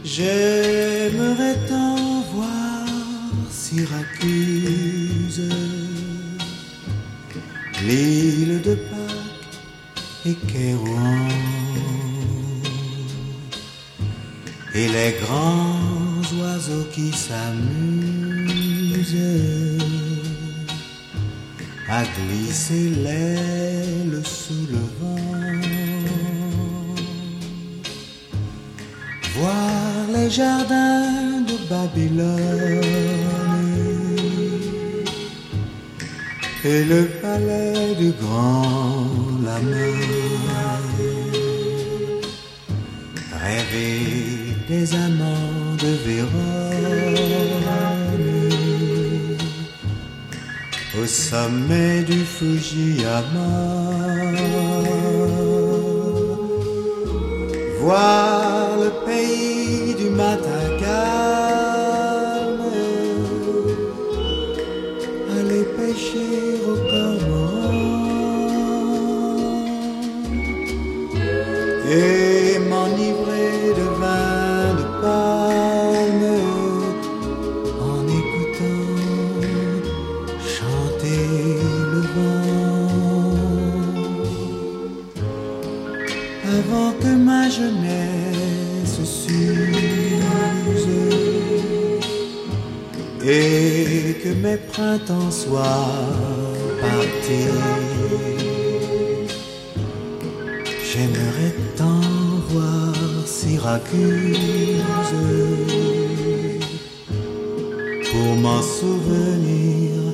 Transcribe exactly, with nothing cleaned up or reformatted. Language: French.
J'aimerais tant voir Syracuse, l'île de Pâques et Kérouan, et les grands oiseaux qui s'amusent à glisser l'aile sous le vent. Voir les jardins de Babylone et le palais du grand lama, rêver des amants de Vérone au sommet du Fujiyama. Voir le pays du matin calme, aller pêcher au cormoran et m'enivrer de vin de palme en écoutant chanter le vent, avant que ma jeunesse s'use et que mes printemps soient partis. J'aimerais tant voir Syracuse pour m'en souvenir